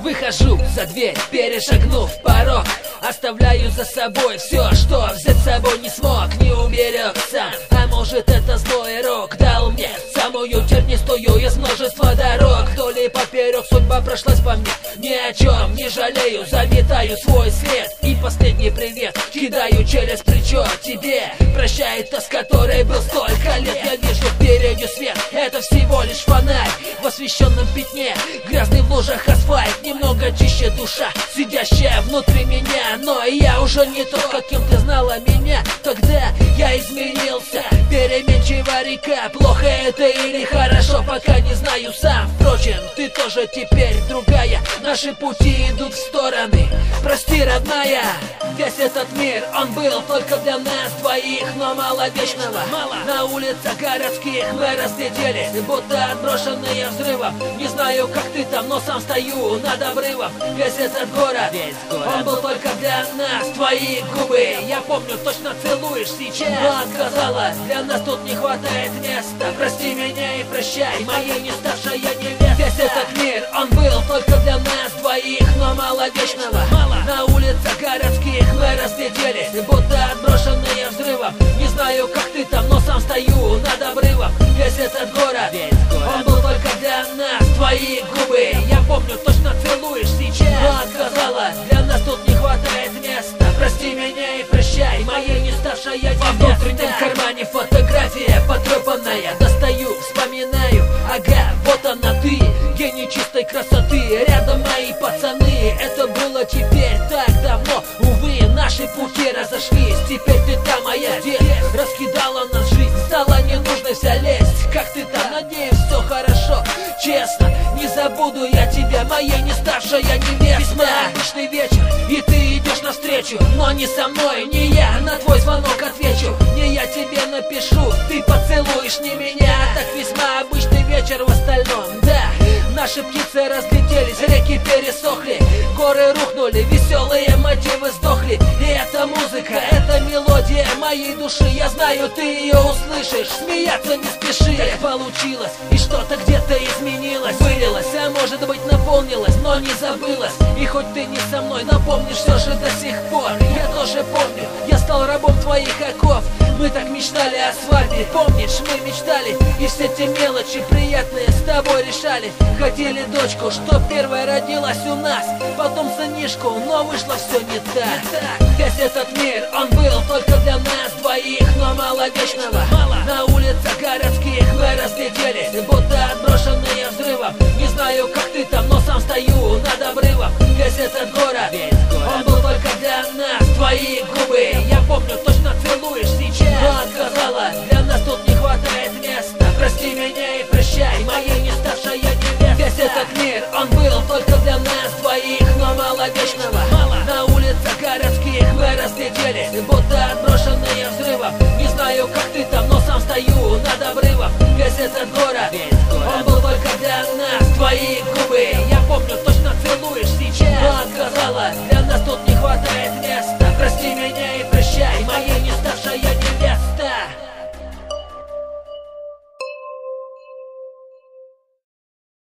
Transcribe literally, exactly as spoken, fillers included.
Выхожу за дверь, перешагнув порог, оставляю за собой все, что взять с собой не смог. Не уберег сам, а может это злой рок дал мне самую тернистую из множества дорог. Вдоль поперек судьба прошлась по мне, ни о чем не жалею, заметаю свой след. И последний привет кидаю через плечо тебе. Прощай, та, с которой был столько лет. Я вижу впереди свет, это всего лишь фонарь в освещенном пятне, грязный в лужах асфальт. Немного чище душа, сидящая внутри меня. Но я уже не тот, каким ты знала меня. Тогда я изменился, переменчива река. Плохо это или хорошо, пока не знаю сам. Впрочем, ты тоже теперь другая, наши пути идут в стороны. Прости, родная, весь этот мир, он был только для нас двоих. Но мало вечного, мало. На улицах городских мы разглядели, будто отброшенные взрывом. Не знаю, как ты там, но сам стою над обрывом. Весь этот город, весь город, он был только для нас. Твои губы, я помню, точно целуешь сейчас. Но отказала, для нас тут не хватает места. Прости меня и прощай, моей не старшая невеста. Весь этот мир, он был только для нас двоих. Но мало вечного, мало. На улицах городских мы разглядели, будто отброшенные взрывом. Не знаю, как ты там, но сам стою над обрывом. Весь этот город, весь город, он был только для нас. Твои губы, я помню, точно целуешь сейчас. Но отказала, для нас тут не хватает места. Прости меня и прощай, моей не старшая невеста. Во внутреннем кармане фотография потрепанная. Достаю, вспоминаю, ага, вот она ты, гений чистой красоты. Рядом мои пацаны, это было теперь так давно. Увы, наши пути разошлись, теперь ты там, а я здесь. Раскидала нас жизнь, стала ненужной вся лесть. Как ты там, надеюсь, все хорошо. Честно, не забуду я тебя, моя не старшая невеста. Весьма обычный вечер, и ты идешь навстречу, но не со мной, не я на твой звонок отвечу. Не я тебе напишу, ты поцелуешь не меня. Так весьма обычный вечер в остальном, да. Наши птицы разлетелись, реки пересохли, горы рухнули, веселые мотивы сдохли. И эта музыка, эта мелодия моей души, я знаю, ты ее услышишь. Смеяться не спеши, так получилось, и что-то где-то изменилось, вылилось, а может быть наполнилось, но не забылось. И хоть ты не со мной, напомнишь все же до сих пор. Я тоже помню, я стал рабом твоих оков. Мы так мечтали о свадьбе, помнишь, мы мечтали, и все те мелочи приятные с тобой решали. Хотели дочку, чтоб первая родилась у нас, потом сынишку, но вышло все не так. Весь этот мир, он был только для нас двоих. Но мало вечного, мало. На улицах городских мы разглядели, будто отброшенные взрывом. Не знаю, как ты там, но сам стою над обрывом. Весь этот город, весь город, он был только для нас. Твои губы, я помню, точно целую